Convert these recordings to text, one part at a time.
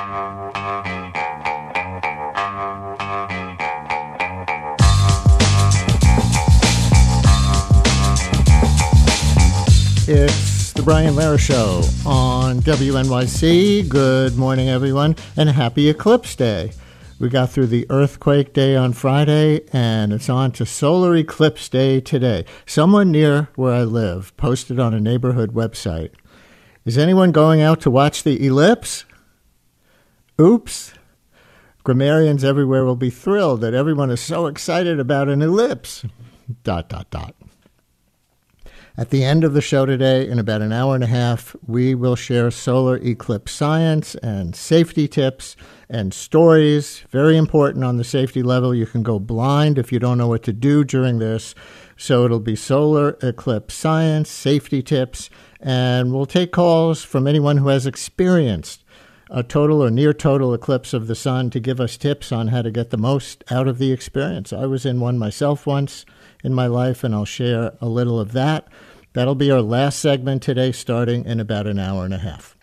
It's the Brian Lehrer Show on WNYC. Good morning, everyone, and happy Eclipse Day. We got through the Earthquake Day on Friday, and it's on to Solar Eclipse Day today. Someone near where I live posted on a neighborhood website, "Is anyone going out to watch the eclipse?" Oops. Grammarians everywhere will be thrilled that everyone is so excited about an eclipse. ... At the end of the show today, in about an hour and a half, we will share solar eclipse science and safety tips and stories. Very important on the safety level. You can go blind if you don't know what to do during this. So it'll be solar eclipse science, safety tips, and we'll take calls from anyone who has experienced a total or near total eclipse of the sun to give us tips on how to get the most out of the experience. I was in one myself once in my life, and I'll share a little of that. That'll be our last segment today, starting in about an hour and a half.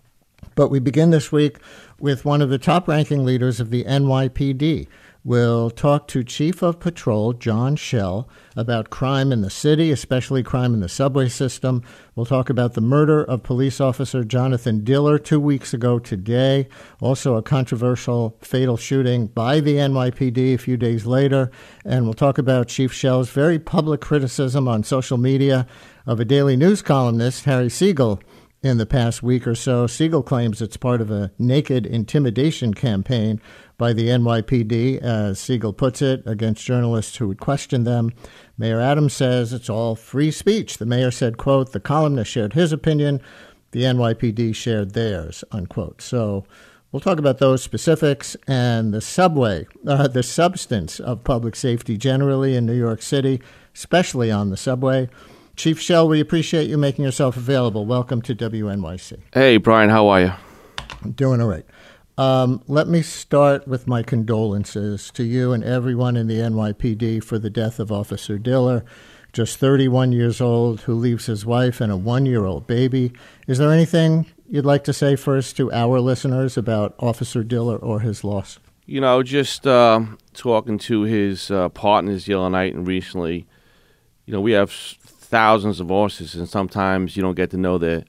But we begin this week with one of the top-ranking leaders of the NYPD. We'll talk to Chief of Patrol John Schell about crime in the city, especially crime in the subway system. We'll talk about the murder of police officer Jonathan Diller 2 weeks ago today. Also a controversial fatal shooting by the NYPD a few days later. And we'll talk about Chief Schell's very public criticism on social media of a Daily News columnist, Harry Siegel, in the past week or so. Siegel claims it's part of a naked intimidation campaign by the NYPD, as Siegel puts it, against journalists who would question them. Mayor Adams says it's all free speech. The mayor said, quote, "The columnist shared his opinion, the NYPD shared theirs," unquote. So we'll talk about those specifics and the subway, the substance of public safety generally in New York City, especially on the subway. Chief Schell, we appreciate you making yourself available. Welcome to WNYC. Hey, Brian, how are you? I'm doing all right. Let me start with my condolences to you and everyone in the NYPD for the death of Officer Diller, just 31 years old, who leaves his wife and a 1-year-old baby. Is there anything you'd like to say first to our listeners about Officer Diller or his loss? You know, just talking to his partners the other night and recently, you know, we have thousands of officers, and sometimes you don't get to know their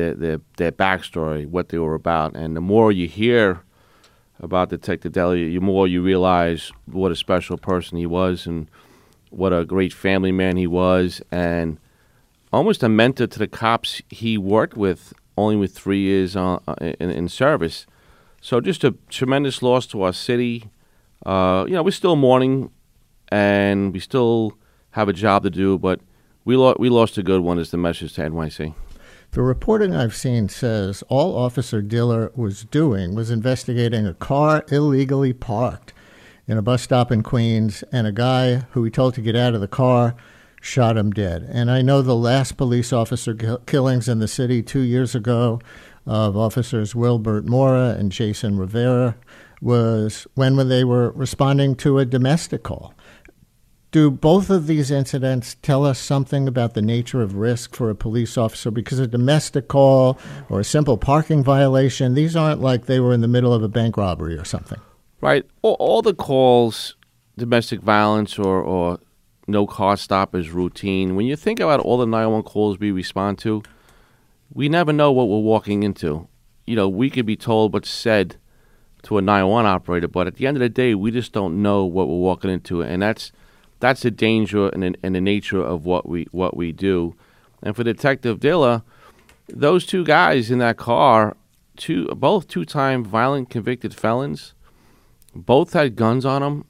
backstory, what they were about. And the more you hear about Detective Diller, the more you realize what a special person he was and what a great family man he was, and almost a mentor to the cops he worked with, only with 3 years in service. So just a tremendous loss to our city. You know, we're still mourning, and we still have a job to do, but we lost a good one, is the message to NYC. The reporting I've seen says all Officer Diller was doing was investigating a car illegally parked in a bus stop in Queens, and a guy who he told to get out of the car shot him dead. And I know the last police officer killings in the city 2 years ago of officers Wilbert Mora and Jason Rivera was when they were responding to a domestic call. Do both of these incidents tell us something about the nature of risk for a police officer? Because a domestic call or a simple parking violation, these aren't like they were in the middle of a bank robbery or something. Right. All the calls, domestic violence or no car stop, is routine. When you think about all the 911 calls we respond to, we never know what we're walking into. You know, we could be told what's said to a 911 operator, but at the end of the day, we just don't know what we're walking into, and that's the danger and the nature of what we do. And for Detective Diller, those two guys in that car, both two-time violent convicted felons, both had guns on them.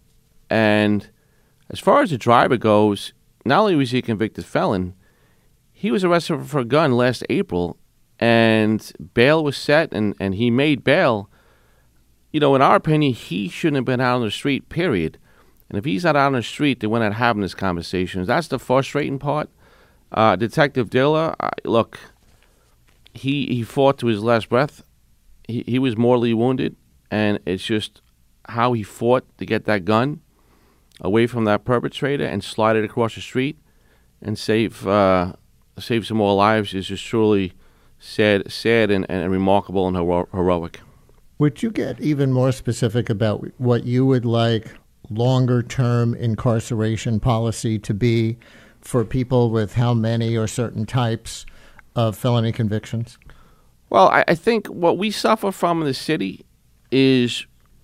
And as far as the driver goes, not only was he a convicted felon, he was arrested for a gun last April, and bail was set, and he made bail. You know, in our opinion, he shouldn't have been out on the street, period. And if he's not out on the street, then we're not having this conversation. That's the frustrating part. Detective Diller, look, he fought to his last breath. He was mortally wounded, and it's just how he fought to get that gun away from that perpetrator and slide it across the street and save some more lives is just truly sad and remarkable and heroic. Would you get even more specific about what you would like longer-term incarceration policy to be for people with how many or certain types of felony convictions? Well, I think what we suffer from in the city is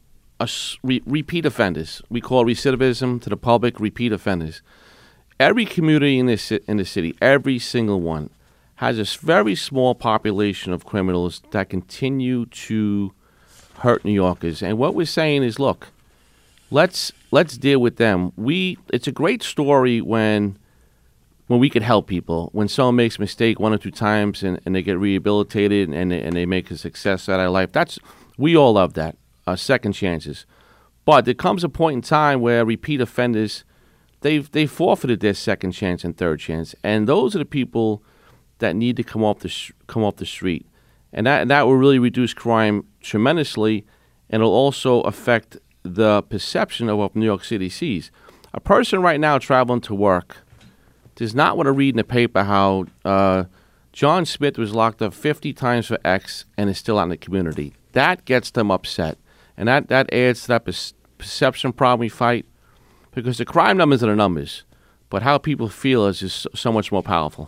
repeat offenders. We call recidivism to the public repeat offenders. Every community in the city, every single one, has a very small population of criminals that continue to hurt New Yorkers. And what we're saying is, look, let's deal with them. It's a great story when we could help people. When someone makes a mistake one or two times and they get rehabilitated and they make a success out of life, we all love that. Second chances. But there comes a point in time where repeat offenders, they've forfeited their second chance and third chance. And those are the people that need to come off the street. And that will really reduce crime tremendously, and it'll also affect the perception of what New York City sees. A person right now traveling to work does not want to read in the paper how John Smith was locked up 50 times for X and is still out in the community. That gets them upset. And that adds to that perception problem we fight, because the crime numbers are the numbers, but how people feel is just so much more powerful.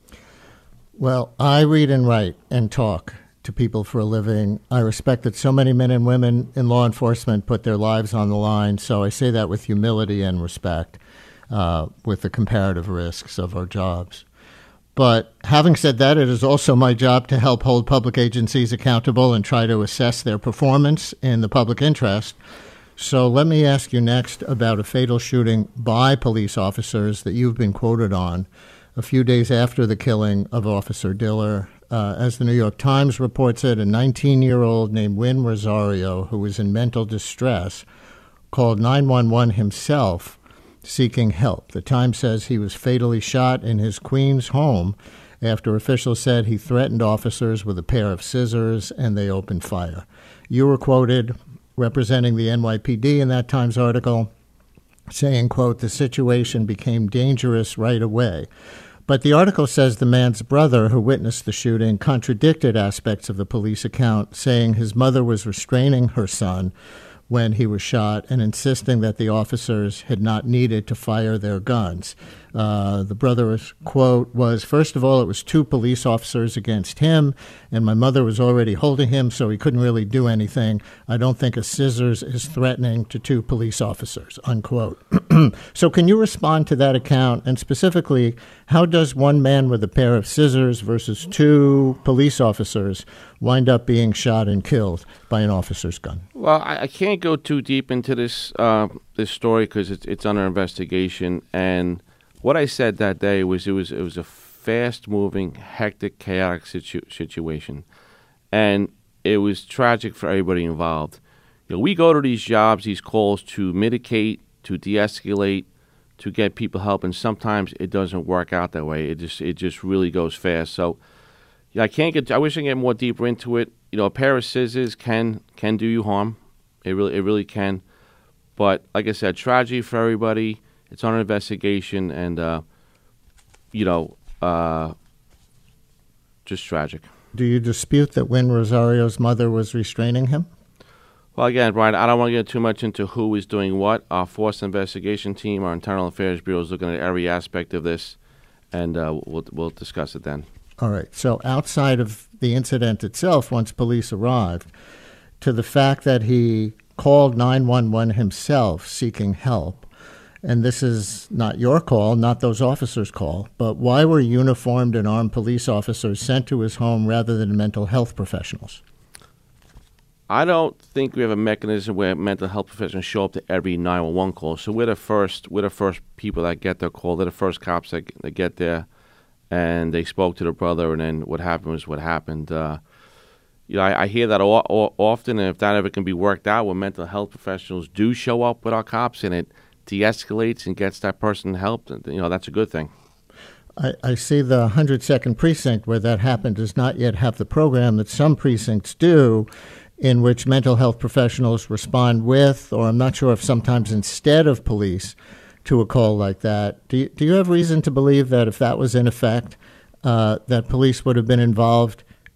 Well, I read and write and talk to people for a living. I respect that so many men and women in law enforcement put their lives on the line, so I say that with humility and respect, with the comparative risks of our jobs. But having said that, it is also my job to help hold public agencies accountable and try to assess their performance in the public interest. So let me ask you next about a fatal shooting by police officers that you've been quoted on a few days after the killing of Officer Diller. As the New York Times reports it, a 19-year-old named Win Rosario, who was in mental distress, called 911 himself seeking help. The Times says he was fatally shot in his Queens home after officials said he threatened officers with a pair of scissors and they opened fire. You were quoted representing the NYPD in that Times article saying, quote, "The situation became dangerous right away." But the article says the man's brother, who witnessed the shooting, contradicted aspects of the police account, saying his mother was restraining her son when he was shot and insisting that the officers had not needed to fire their guns. The brother's quote was, "First of all, it was two police officers against him, and my mother was already holding him, so he couldn't really do anything. I don't think a scissors is threatening to two police officers," unquote. So can you respond to that account? And specifically, how does one man with a pair of scissors versus two police officers wind up being shot and killed by an officer's gun? Well, I can't go too deep into this story because it's under investigation. And what I said that day was it was a fast-moving, hectic, chaotic situation, and it was tragic for everybody involved. You know, we go to these jobs, these calls to mitigate, to de-escalate, to get people help, and sometimes it doesn't work out that way. It just really goes fast. So, yeah, I wish I could get more deeper into it. You know, a pair of scissors can do you harm. It really can. But like I said, tragedy for everybody. It's on an investigation, and just tragic. Do you dispute that Win Rosario's mother was restraining him? Well, again, Brian, I don't want to get too much into who is doing what. Our force investigation team, our internal affairs bureau, is looking at every aspect of this, and we'll discuss it then. All right. So outside of the incident itself, once police arrived, to the fact that he called 911 himself seeking help, and this is not your call, not those officers' call, but why were uniformed and armed police officers sent to his home rather than mental health professionals? I don't think we have a mechanism where mental health professionals show up to every 911 call. So we're the first people that get their call. They're the first cops that get there, and they spoke to the brother, and then what happened was what happened. I hear that often, and if that ever can be worked out, where mental health professionals do show up with our cops, and it de-escalates and gets that person help, that's a good thing. I see the 102nd Precinct, where that happened, does not yet have the program that some precincts do, in which mental health professionals respond with, or I'm not sure if sometimes instead of police, to a call like that. Do you have reason to believe that if that was in effect, that police would have been involved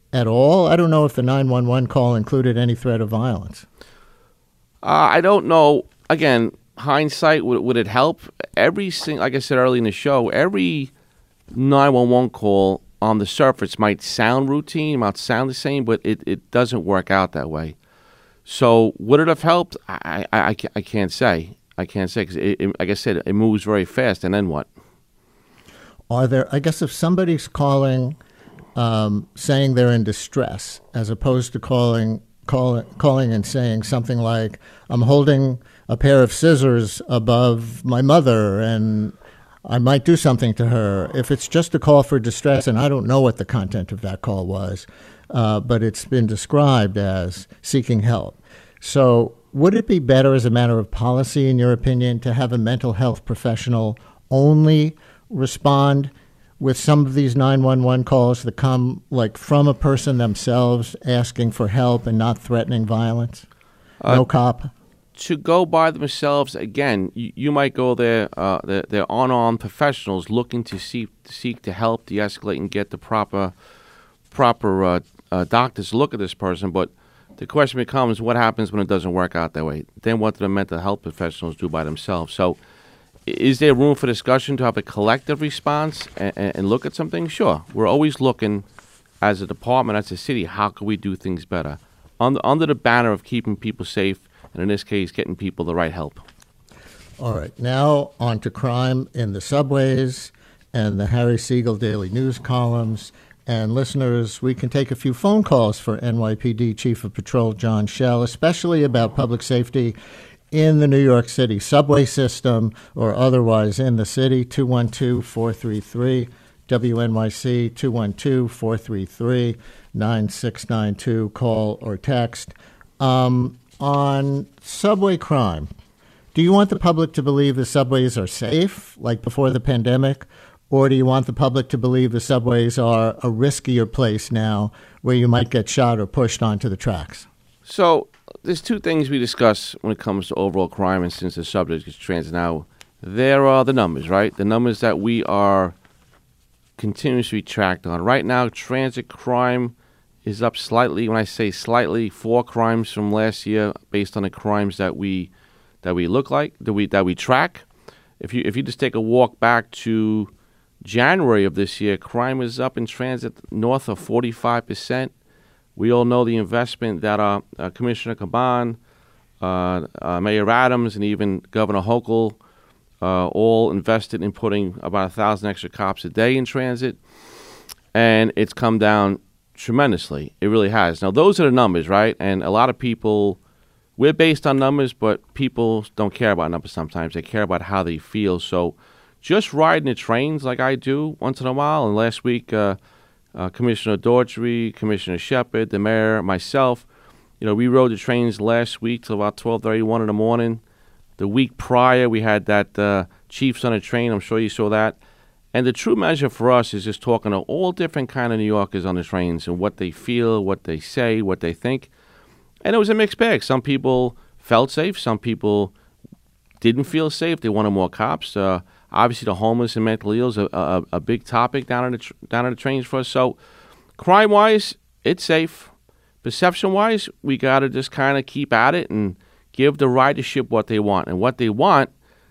at all? I don't know if the 911 call included any threat of violence. I don't know. Again, hindsight, would it help? Like I said early in the show, every 911 call on the surface might sound routine, might sound the same, but it doesn't work out that way. So would it have helped? I can't say. I can't say because, like I said, it moves very fast. And then what? Are there? I guess if somebody's calling, saying they're in distress, as opposed to calling and saying something like, "I'm holding a pair of scissors above my mother and I might do something to her." If it's just a call for distress, and I don't know what the content of that call was, but it's been described as seeking help. So would it be better as a matter of policy, in your opinion, to have a mental health professional only respond with some of these 911 calls that come like from a person themselves asking for help and not threatening violence? No cop? To go by themselves, again, you might go there. They're unarmed professionals looking to seek to help, de-escalate, and get the proper doctors to look at this person. But the question becomes, what happens when it doesn't work out that way? Then what do the mental health professionals do by themselves? So is there room for discussion to have a collective response and look at something? Sure. We're always looking as a department, as a city, how can we do things better? Under the banner of keeping people safe, and in this case, getting people the right help. All right. Now on to crime in the subways and the Harry Siegel Daily News columns. And listeners, we can take a few phone calls for NYPD Chief of Patrol John Schell, especially about public safety in the New York City subway system or otherwise in the city. 212-433 WNYC, 212-433-9692. Call or text. On subway crime, do you want the public to believe the subways are safe, like before the pandemic, or do you want the public to believe the subways are a riskier place now where you might get shot or pushed onto the tracks? So there's two things we discuss when it comes to overall crime, and since the subject is transit now, there are the numbers, right? The numbers that we are continuously tracked on. Right now, transit crime is up slightly. When I say slightly, 4 crimes from last year based on the crimes that we track. If you just take a walk back to January of this year, crime is up in transit north of 45%. We all know the investment that Commissioner Caban, Mayor Adams, and even Governor Hochul all invested in putting about 1,000 extra cops a day in transit, and it's come down tremendously. It really has. Now, those are the numbers, right? And a lot of people, we're based on numbers, but people don't care about numbers sometimes. They care about how they feel. So just riding the trains like I do once in a while, and last week, Commissioner Daughtry, Commissioner Shepard, the mayor, myself, we rode the trains last week till about 12:31 in the morning. The week prior, we had that Chiefs on a train. I'm sure you saw that. And the true measure for us is just talking to all different kind of New Yorkers on the trains and what they feel, what they say, what they think. And it was a mixed bag. Some people felt safe. Some people didn't feel safe. They wanted more cops. Obviously, the homeless and mentally ill is a big topic down on the trains for us. So crime-wise, it's safe. Perception-wise, we got to just kind of keep at it and give the ridership what they want. And what they want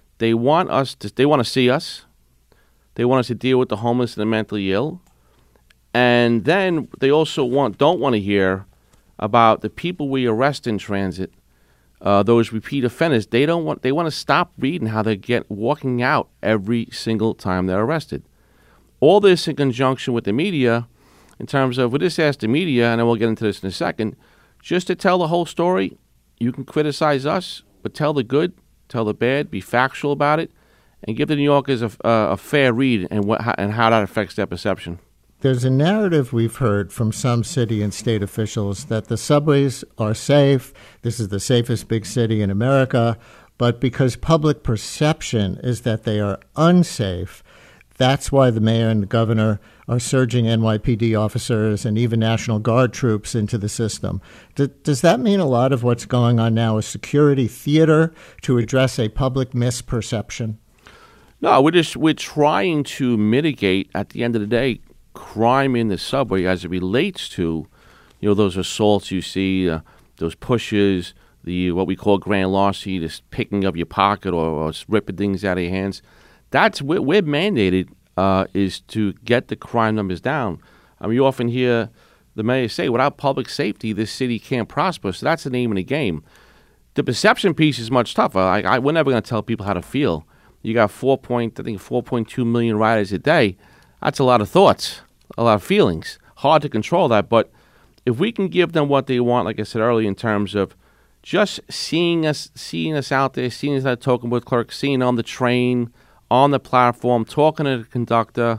to see us. They want us to deal with the homeless and the mentally ill. And then they also don't want to hear about the people we arrest in transit, those repeat offenders. They want to stop reading how they get walking out every single time they're arrested. All this in conjunction with the media, in terms of, we'll just ask the media, and then we'll get into this in a second, just to tell the whole story. You can criticize us, but tell the good, tell the bad, be factual about it, and give the New Yorkers a fair read and how that affects their perception. There's a narrative we've heard from some city and state officials that the subways are safe. This is the safest big city in America. But because public perception is that they are unsafe, that's why the mayor and the governor are surging NYPD officers and even National Guard troops into the system. Does that mean a lot of what's going on now is security theater to address a public misperception? No, we're trying to mitigate, at the end of the day, crime in the subway as it relates to, those assaults you see, those pushes, the what we call grand larceny, just picking up your pocket or ripping things out of your hands. That's what we're mandated is to get the crime numbers down. I mean, you often hear the mayor say, without public safety, this city can't prosper. So that's the name of the game. The perception piece is much tougher. We're never going to tell people how to feel. You got 4.2 million riders a day. That's a lot of thoughts, a lot of feelings. Hard to control that, but if we can give them what they want, like I said earlier, in terms of just seeing us out there, seeing us at token booth clerk, seeing on the train, on the platform, talking to the conductor,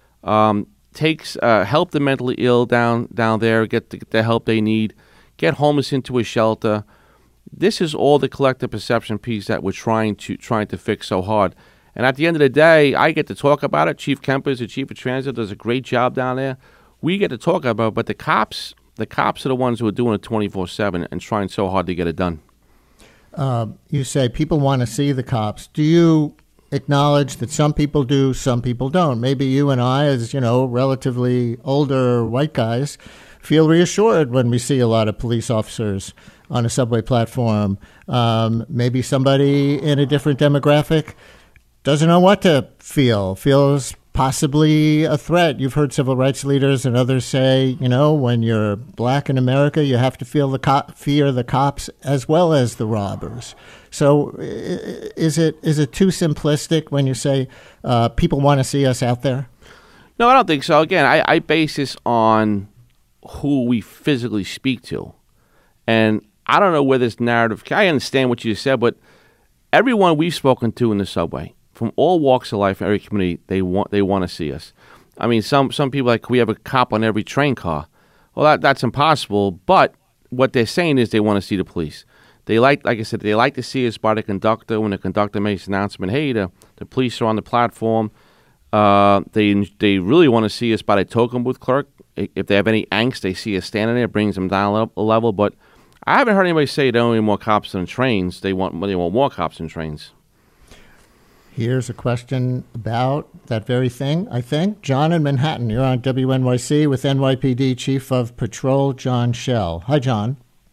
help the mentally ill down there, get the help they need, get homeless into a shelter. This is all the collective perception piece that we're trying to fix so hard. And at the end of the day, I get to talk about it. Chief Kemper is the chief of transit, does a great job down there. We get to talk about it, but the cops are the ones who are doing it 24/7 and trying so hard to get it done. You say people want to see the cops. Do you acknowledge that some people do, some people don't? Maybe you and I, as relatively older white guys, feel reassured when we see a lot of police officers on a subway platform. Maybe somebody in a different demographic doesn't know what to feels possibly a threat. You've heard civil rights leaders and others say, when you're black in America, you have to fear the cops as well as the robbers. So is it too simplistic when you say people want to see us out there? No, I don't think so. Again, I base this on who we physically speak to. And I don't know where this narrative, I understand what you said, but everyone we've spoken to in the subway, from all walks of life, every community, they want to see us. I mean, some people we have a cop on every train car. Well, that's impossible. But what they're saying is they want to see the police. They like I said, they like to see us by the conductor when the conductor makes an announcement. Hey, the police are on the platform. They really want to see us by the token booth clerk. If they have any angst, they see us standing there, brings them down a level. But I haven't heard anybody say they don't need more cops than trains. They want more cops than trains. Here's a question about that very thing, I think. John in Manhattan, you're on WNYC with NYPD Chief of Patrol John Schell. Hi, John.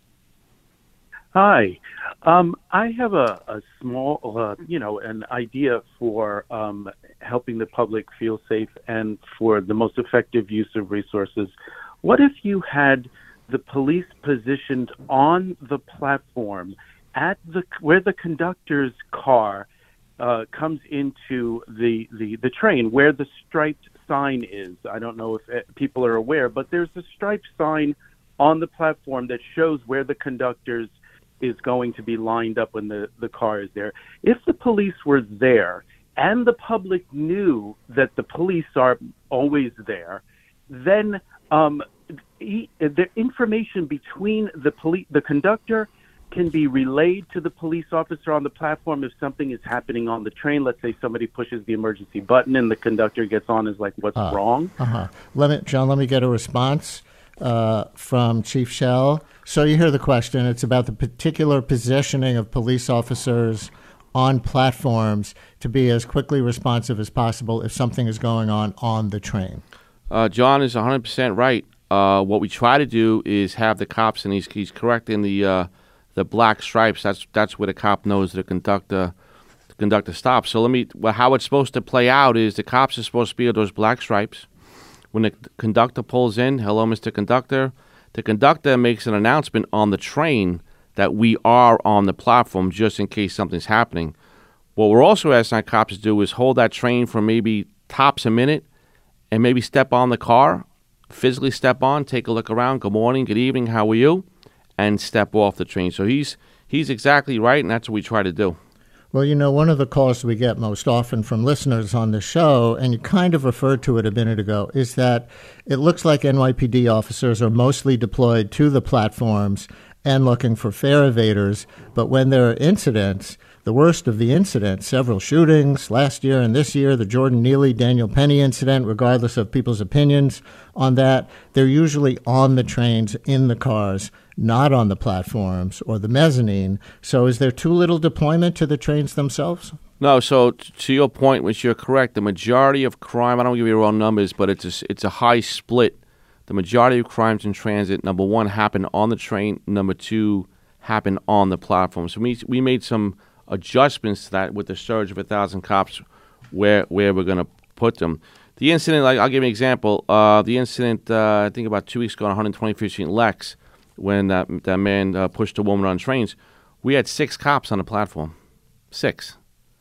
Hi. I have a small, an idea for helping the public feel safe and for the most effective use of resources. What if you had the police positioned on the platform where the conductor's car comes into the train, where the striped sign is? I don't know if people are aware, but there's a striped sign on the platform that shows where the conductor's is going to be lined up when the car is there. If the police were there and the public knew that the police are always there, then the information between the conductor can be relayed to the police officer on the platform if something is happening on the train. Let's say somebody pushes the emergency button and the conductor gets on is like, what's wrong? John, let me get a response from Chief Schell. So you hear the question. It's about the particular positioning of police officers on platforms to be as quickly responsive as possible if something is going on the train. John is 100% right. What we try to do is have the cops, and he's correct in the black stripes. That's where the cop knows the conductor stops. So how it's supposed to play out is the cops are supposed to be at those black stripes. When the conductor pulls in, hello, Mr. Conductor, the conductor makes an announcement on the train that we are on the platform just in case something's happening. What we're also asking our cops to do is hold that train for maybe tops a minute and maybe step on the car, physically step on, take a look around, good morning, good evening, how are you, and step off the train. So he's exactly right, and that's what we try to do. Well, one of the calls we get most often from listeners on the show, and you kind of referred to it a minute ago, is that it looks like NYPD officers are mostly deployed to the platforms and looking for fare evaders. But when there are incidents, the worst of the incidents, several shootings last year and this year, the Jordan Neely, Daniel Penny incident, regardless of people's opinions on that, they're usually on the trains, in the cars, not on the platforms or the mezzanine. So is there too little deployment to the trains themselves? No, so to your point, which you're correct, the majority of crime, I don't give you wrong numbers, but it's a high split. The majority of crimes in transit, number one, happen on the train. Number two, happen on the platform. So we made some adjustments to that with the surge of 1,000 cops where we're going to put them. The incident, like I'll give you an example. The incident, I think about 2 weeks ago on 125th Street in Lex, when that man pushed a woman on trains, we had 6 cops on the platform. 6.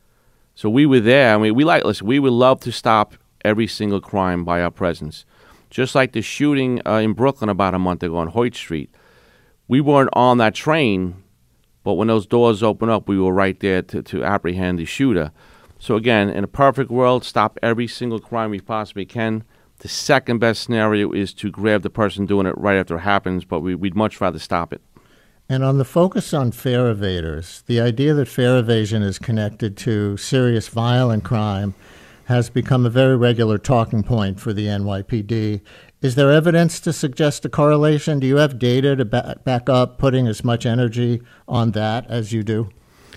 So we were there. I mean, we would love to stop every single crime by our presence. Just like the shooting in Brooklyn about a month ago on Hoyt Street. We weren't on that train, but when those doors opened up, we were right there to apprehend the shooter. So again, in a perfect world, stop every single crime we possibly can. The second best scenario is to grab the person doing it right after it happens, but we'd much rather stop it. And on the focus on fare evaders, the idea that fare evasion is connected to serious violent crime has become a very regular talking point for the NYPD. Is there evidence to suggest a correlation? Do you have data to back up putting as much energy on that as you do?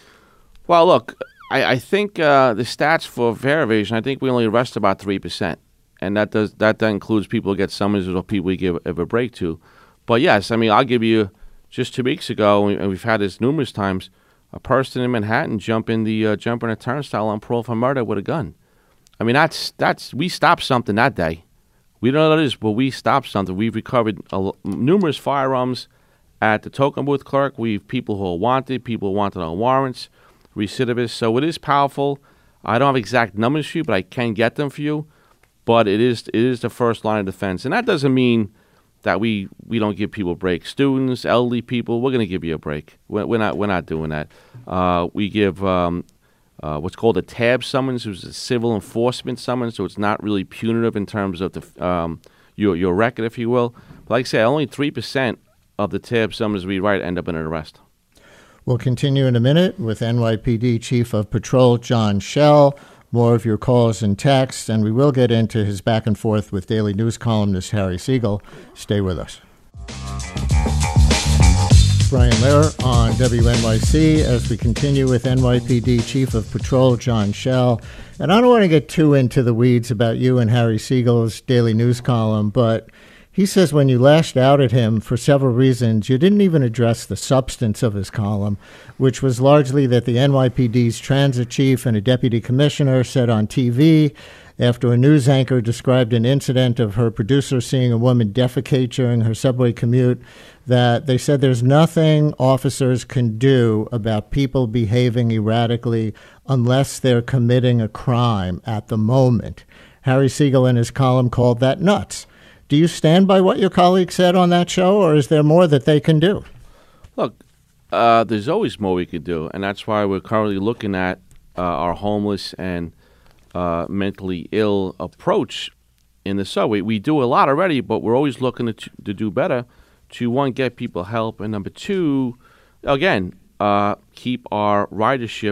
Well, look, I think the stats for fare evasion, I think we only arrest about 3%. And that includes people who get summonses or people we give a break to. But yes, I mean, I'll give you, just 2 weeks ago, and we've had this numerous times, a person in Manhattan jump in a turnstile on parole for murder with a gun. I mean, that's we stopped something that day. We don't know what it is, but we stopped something. We've recovered numerous firearms at the token booth clerk. We've people who are wanted, people who wanted on warrants, recidivists. So it is powerful. I don't have exact numbers for you, but I can get them for you. But it is the first line of defense, and that doesn't mean that we don't give people breaks. Students, elderly people, we're going to give you a break. We're not doing that. We give what's called a tab summons, which is a civil enforcement summons, so it's not really punitive in terms of your record, if you will. But like I say, only 3% of the tab summons we write end up in an arrest. We'll continue in a minute with NYPD Chief of Patrol John Schell. More of your calls and texts, and we will get into his back and forth with Daily News columnist Harry Siegel. Stay with us. Brian Lehrer on WNYC as we continue with NYPD Chief of Patrol John Schell. And I don't want to get too into the weeds about you and Harry Siegel's Daily News column, but he says when you lashed out at him for several reasons, you didn't even address the substance of his column, which was largely that the NYPD's transit chief and a deputy commissioner said on TV after a news anchor described an incident of her producer seeing a woman defecate during her subway commute, that they said there's nothing officers can do about people behaving erratically unless they're committing a crime at the moment. Harry Siegel in his column called that nuts. Do you stand by what your colleague said on that show, or is there more that they can do? Look, there's always more we could do, and that's why we're currently looking at our homeless and mentally ill approach in the subway. We do a lot already, but we're always looking to do better to, one, get people help, and number two, again, keep our ridership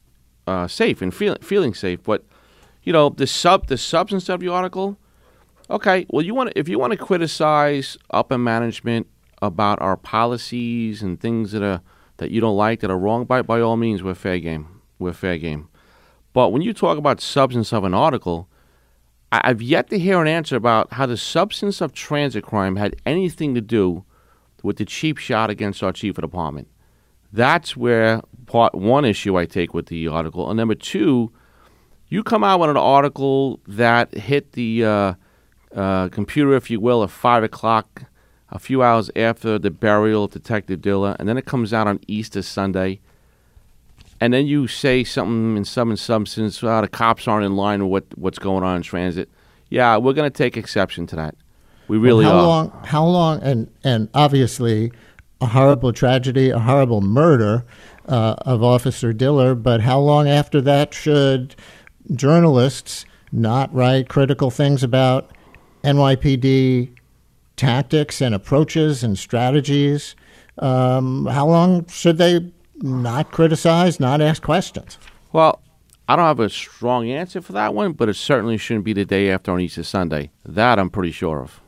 safe and feeling safe. But, you know, the substance of your article, okay, well, if you want to criticize upper management about our policies and things that you don't like, that are wrong, by all means, we're fair game. We're fair game. But when you talk about substance of an article, I've yet to hear an answer about how the substance of transit crime had anything to do with the cheap shot against our chief of department. That's where part one issue I take with the article. And number two, you come out with an article that hit the computer, if you will, at 5 o'clock, a few hours after the burial of Detective Diller, and then it comes out on Easter Sunday, and then you say something in substance, the cops aren't in line with what's going on in transit. Yeah, we're going to take exception to that. We really are. How long, and obviously a horrible tragedy, a horrible murder of Officer Diller, but how long after that should journalists not write critical things about NYPD tactics and approaches and strategies? How long should they not criticize, not ask questions? Well, I don't have a strong answer for that one, but it certainly shouldn't be the day after on Easter Sunday. That I'm pretty sure of.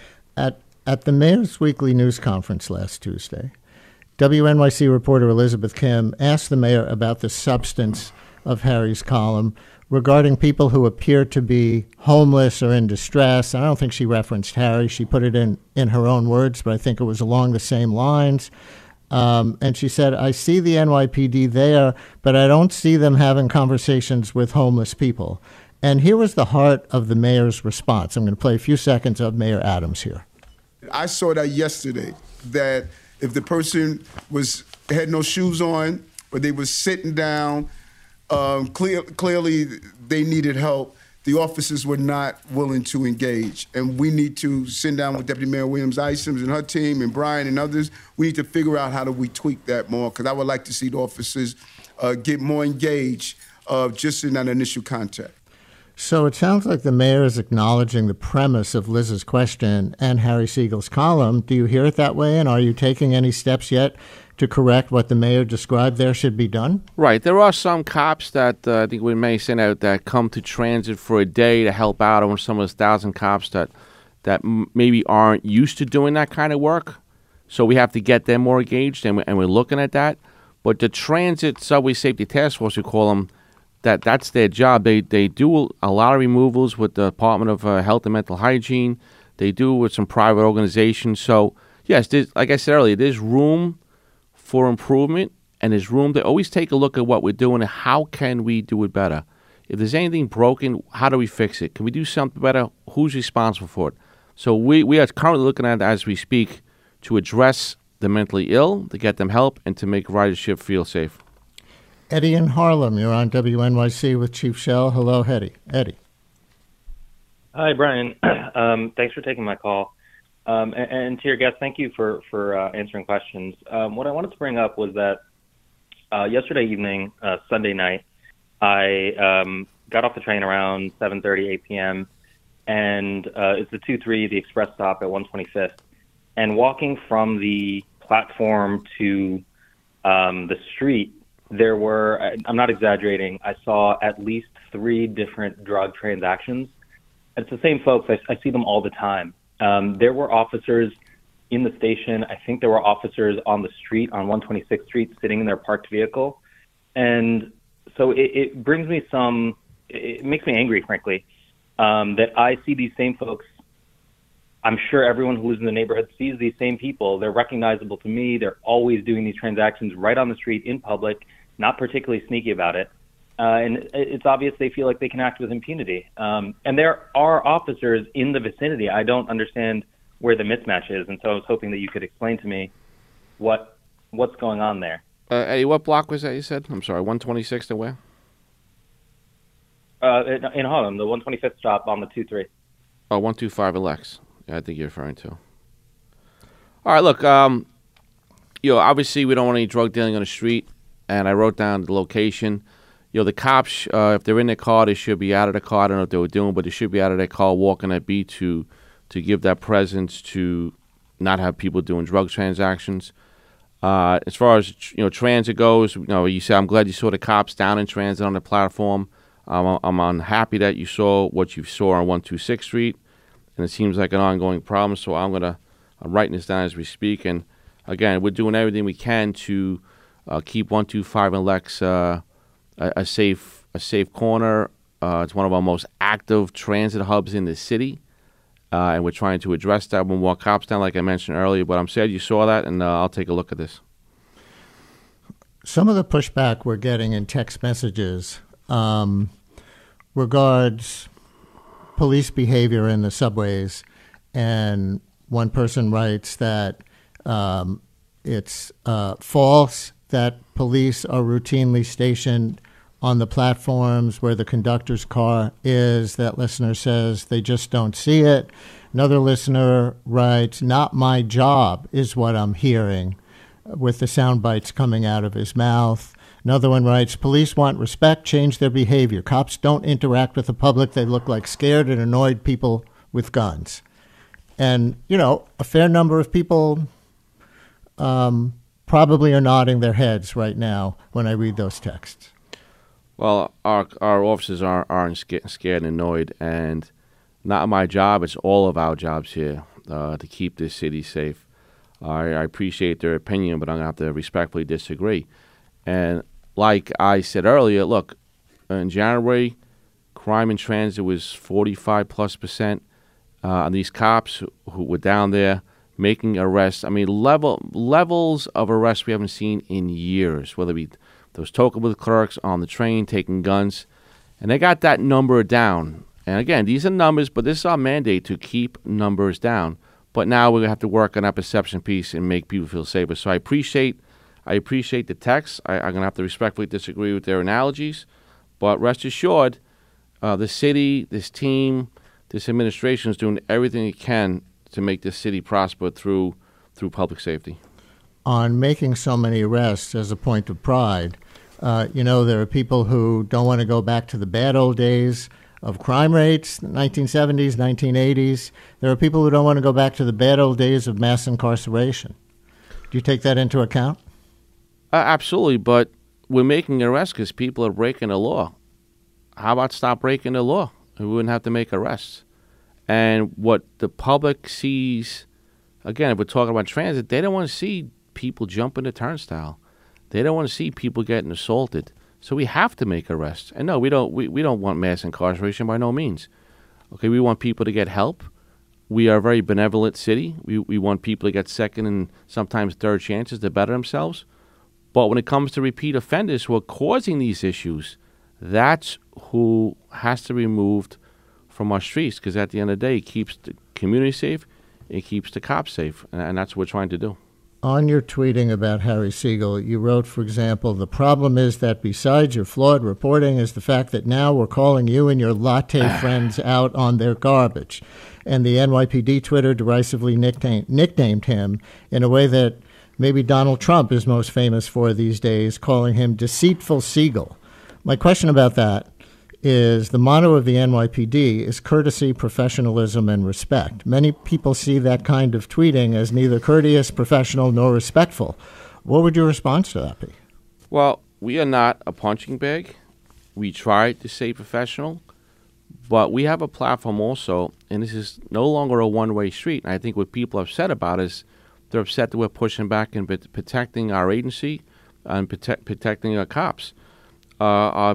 At the Mayor's Weekly News Conference last Tuesday, WNYC reporter Elizabeth Kim asked the mayor about the substance of Harry's column regarding people who appear to be homeless or in distress. I don't think she referenced Harry. She put it in her own words, but I think it was along the same lines. And she said, I see the NYPD there, but I don't see them having conversations with homeless people. And here was the heart of the mayor's response. I'm going to play a few seconds of Mayor Adams here. I saw that yesterday, that if the person had no shoes on or they were sitting down, clearly they needed help. The officers were not willing to engage. And we need to sit down with Deputy Mayor Williams-Isims and her team and Brian and others. We need to figure out how do we tweak that more, because I would like to see the officers get more engaged just in that initial contact. So it sounds like the mayor is acknowledging the premise of Liz's question and Harry Siegel's column. Do you hear it that way? And are you taking any steps yet to correct what the mayor described there should be done? Right. There are some cops that I think we may send out that come to transit for a day to help out on some of those 1,000 cops that maybe aren't used to doing that kind of work. So we have to get them more engaged, and we're looking at that. But the Transit Subway Safety Task Force, we call them, that's their job. They do a lot of removals with the Department of Health and Mental Hygiene. They do with some private organizations. So, yes, like I said earlier, there's room for improvement, and there's room to always take a look at what we're doing and how can we do it better. If there's anything broken, how do we fix it? Can we do something better? Who's responsible for it? So we are currently looking at it as we speak to address the mentally ill, to get them help, and to make ridership feel safe. Eddie in Harlem, you're on WNYC with Chief Shell. Hello, Eddie. Hi, Brian. Thanks for taking my call. And to your guests, thank you for answering questions. What I wanted to bring up was that yesterday evening, Sunday night, I got off the train around 7:30, 8 p.m., and it's the 2-3, the express stop at 125th. And walking from the platform to the street, there were, I'm not exaggerating, I saw at least 3 different drug transactions. It's the same folks. I see them all the time. There were officers in the station. I think there were officers on the street, on 126th Street, sitting in their parked vehicle. And so it brings me it makes me angry, frankly, that I see these same folks. I'm sure everyone who lives in the neighborhood sees these same people. They're recognizable to me. They're always doing these transactions right on the street in public, not particularly sneaky about it. And it's obvious they feel like they can act with impunity. And there are officers in the vicinity. I don't understand where the mismatch is. And so I was hoping that you could explain to me what's going on there. Eddie, what block was that you said? I'm sorry, 126th and where? In Harlem, the 125th stop on the 2-3. Oh, 125 Lex. Yeah, I think you're referring to. All right, look, obviously we don't want any drug dealing on the street, and I wrote down the location. The cops, if they're in their car, they should be out of the car. I don't know what they were doing, but they should be out of their car walking that beat to give that presence to not have people doing drug transactions. As far as transit goes, you said I'm glad you saw the cops down in transit on the platform. I'm unhappy that you saw what you saw on 126th Street, and it seems like an ongoing problem. So I'm writing this down as we speak. And again, we're doing everything we can to keep 125 and Lex a safe corner. It's one of our most active transit hubs in the city, and we're trying to address that with more cops down, like I mentioned earlier. But I'm sad you saw that, and I'll take a look at this. Some of the pushback we're getting in text messages regards police behavior in the subways, and one person writes that it's false that police are routinely stationed on the platforms where the conductor's car is. That listener says they just don't see it. Another listener writes, not my job is what I'm hearing, with the sound bites coming out of his mouth. Another one writes, police want respect, change their behavior. Cops don't interact with the public. They look like scared and annoyed people with guns. And, a fair number of people probably are nodding their heads right now when I read those texts. Well, our officers aren't getting scared and annoyed, and not my job. It's all of our jobs here to keep this city safe. I appreciate their opinion, but I'm going to have to respectfully disagree. And like I said earlier, look, in January, crime in transit was 45+%. And these cops who were down there making arrests, I mean, levels of arrests we haven't seen in years, whether it be those token booth clerks on the train taking guns. And they got that number down. And again, these are numbers, but this is our mandate to keep numbers down. But now we're going to have to work on that perception piece and make people feel safer. So I appreciate the text. I'm going to have to respectfully disagree with their analogies. But rest assured, the city, this team, this administration is doing everything it can to make this city prosper through public safety. On making so many arrests as a point of pride, there are people who don't want to go back to the bad old days of crime rates, 1970s, 1980s. There are people who don't want to go back to the bad old days of mass incarceration. Do you take that into account? Absolutely, but we're making arrests because people are breaking the law. How about stop breaking the law? We wouldn't have to make arrests. And what the public sees, again, if we're talking about transit, they don't want to see people jumping the turnstile. They don't want to see people getting assaulted. So we have to make arrests. And no, we don't want mass incarceration by no means. Okay, we want people to get help. We are a very benevolent city. We want people to get second and sometimes third chances to better themselves. But when it comes to repeat offenders who are causing these issues, that's who has to be removed from our streets, because at the end of the day, it keeps the community safe, it keeps the cops safe, and that's what we're trying to do. On your tweeting about Harry Siegel, you wrote, for example, the problem is that besides your flawed reporting is the fact that now we're calling you and your latte friends out on their garbage. And the NYPD Twitter derisively nicknamed him in a way that maybe Donald Trump is most famous for these days, calling him Deceitful Siegel. My question about that is the motto of the NYPD is courtesy, professionalism, and respect. Many people see that kind of tweeting as neither courteous, professional, nor respectful. What would your response to that be? Well, we are not a punching bag. We try to stay professional, but we have a platform also, and this is no longer a one-way street. And I think what people are upset about is they're upset that we're pushing back and protecting our agency and protecting our cops. Our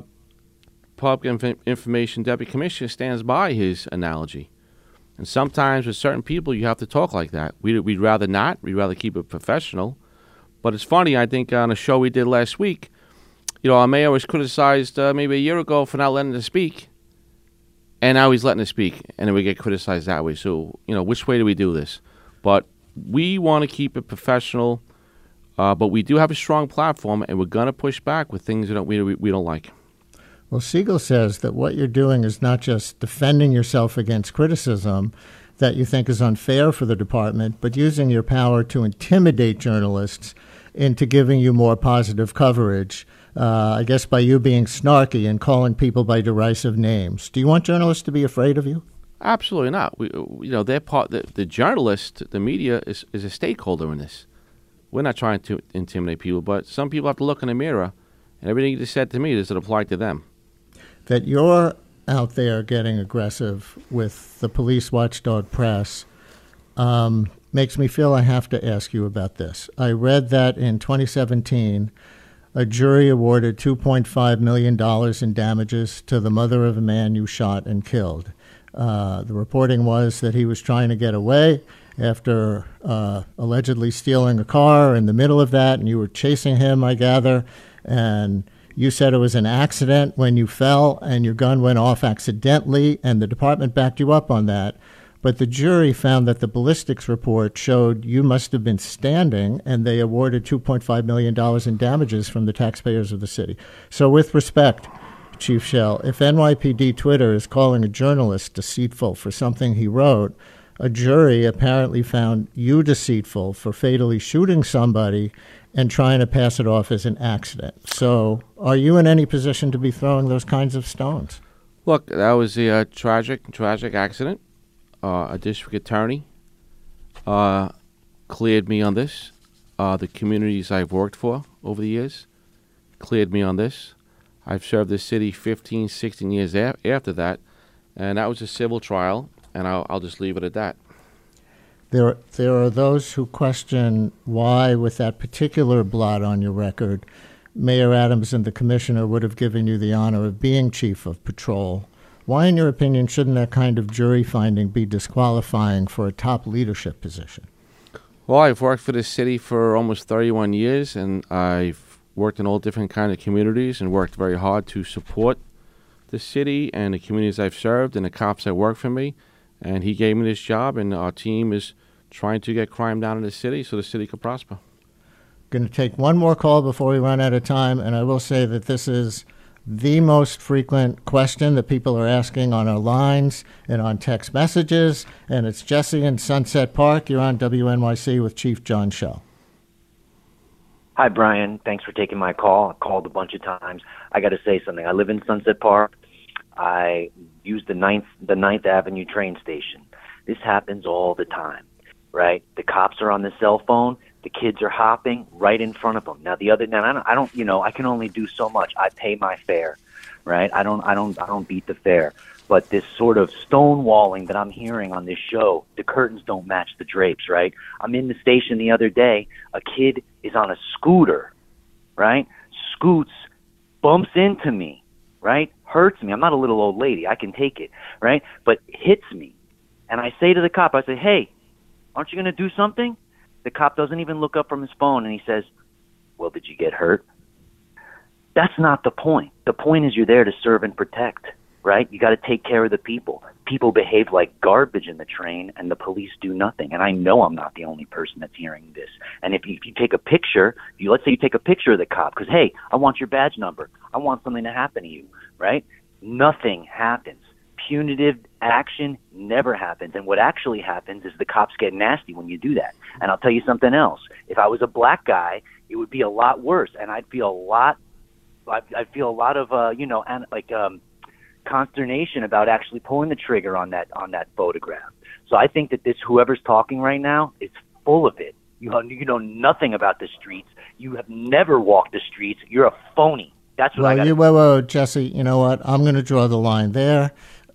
Public Information Deputy Commissioner stands by his analogy. And sometimes with certain people, you have to talk like that. We'd rather not. We'd rather keep it professional. But it's funny, I think on a show we did last week, our mayor was criticized maybe a year ago for not letting us speak. And now he's letting us speak. And then we get criticized that way. So, which way do we do this? But we want to keep it professional. But we do have a strong platform, and we're going to push back with things that we don't like. Well, Siegel says that what you're doing is not just defending yourself against criticism that you think is unfair for the department, but using your power to intimidate journalists into giving you more positive coverage, I guess by you being snarky and calling people by derisive names. Do you want journalists to be afraid of you? Absolutely not. They're part. The journalist, the media, is a stakeholder in this. We're not trying to intimidate people, but some people have to look in the mirror, and everything you just said to me doesn't apply to them. That you're out there getting aggressive with the police watchdog press makes me feel I have to ask you about this. I read that in 2017, a jury awarded $2.5 million in damages to the mother of a man you shot and killed. The reporting was that he was trying to get away after allegedly stealing a car in the middle of that, and you were chasing him, I gather, and you said it was an accident when you fell and your gun went off accidentally, and the department backed you up on that. But the jury found that the ballistics report showed you must have been standing, and they awarded $2.5 million in damages from the taxpayers of the city. So with respect, Chief Schell, if NYPD Twitter is calling a journalist deceitful for something he wrote, a jury apparently found you deceitful for fatally shooting somebody and trying to pass it off as an accident. So are you in any position to be throwing those kinds of stones? Look, that was a tragic accident. A district attorney cleared me on this. the communities I've worked for over the years cleared me on this. I've served the city 15, 16 years after that, and that was a civil trial, and I'll just leave it at that. There are those who question why, with that particular blot on your record, Mayor Adams and the commissioner would have given you the honor of being chief of patrol. Why, in your opinion, shouldn't that kind of jury finding be disqualifying for a top leadership position? Well, I've worked for the city for almost 31 years, and I've worked in all different kind of communities and worked very hard to support the city and the communities I've served and the cops that work for me. And he gave me this job, and our team is trying to get crime down in the city so the city could prosper. Going to take one more call before we run out of time, and I will say that this is the most frequent question that people are asking on our lines and on text messages, and it's Jesse in Sunset Park. You're on WNYC with Chief John Schell. Hi, Brian. Thanks for taking my call. I've called a bunch of times. I got to say something. I live in Sunset Park. I use the Ninth Avenue train station. This happens all the time, right? The cops are on the cell phone. The kids are hopping right in front of them. Now I don't, I can only do so much. I pay my fare, right? I don't beat the fare. But this sort of stonewalling that I'm hearing on this show, the curtains don't match the drapes, right? I'm in the station the other day. A kid is on a scooter, right? Scoots, bumps into me, right? Hurts me. I'm not a little old lady. I can take it, right? But hits me. And I say to the cop, I say, hey, aren't you going to do something? The cop doesn't even look up from his phone, and he says, well, did you get hurt? That's not the point. The point is you're there to serve and protect, right? You got to take care of the people. People behave like garbage in the train, and the police do nothing. And I know I'm not the only person that's hearing this. And if you take a picture, let's say you take a picture of the cop, because, hey, I want your badge number. I want something to happen to you, right? Nothing happens. Punitive action never happens. And what actually happens is the cops get nasty when you do that. And I'll tell you something else. If I was a black guy, it would be a lot worse, and I'd feel a lot of consternation about actually pulling the trigger on that photograph. So I think that whoever's talking right now is full of it. You know nothing about the streets. You have never walked the streets. You're a phony. That's what I got. Well, Jesse, you know what? I'm going to draw the line there.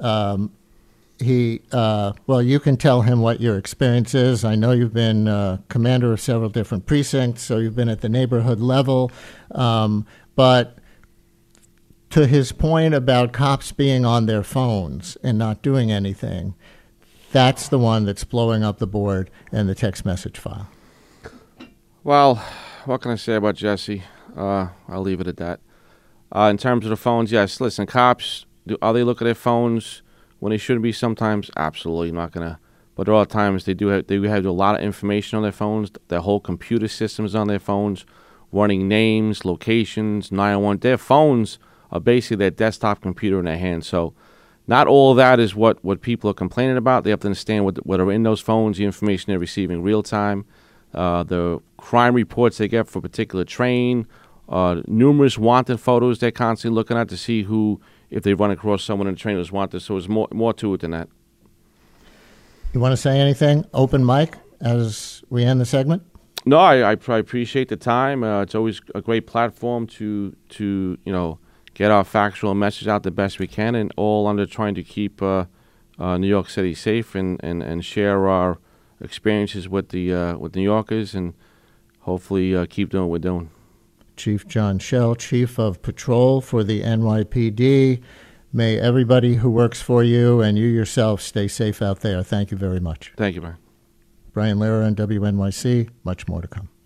You can tell him what your experience is. I know you've been commander of several different precincts, so you've been at the neighborhood level. But to his point about cops being on their phones and not doing anything, that's the one that's blowing up the board and the text message file. Well, what can I say about Jesse? I'll leave it at that. In terms of the phones, yes. Listen, cops, are they looking at their phones when they shouldn't be? Sometimes, absolutely not gonna. But there are times they have a lot of information on their phones. Their whole computer systems on their phones, running names, locations, 911. Their phones are basically their desktop computer in their hands. So, not all of that is what people are complaining about. They have to understand what are in those phones, the information they're receiving real time, the crime reports they get for a particular train. Numerous wanted photos they're constantly looking at to see if they run across someone in the train who's wanted. So there's more to it than that. You want to say anything? Open mic as we end the segment? No, I appreciate the time. It's always a great platform to get our factual message out the best we can, and all under trying to keep New York City safe and share our experiences with the New Yorkers, and hopefully keep doing what we're doing. Chief John Schell, Chief of Patrol for the NYPD. May everybody who works for you and you yourself stay safe out there. Thank you very much. Thank you, Brian. Brian Lehrer on WNYC. Much more to come.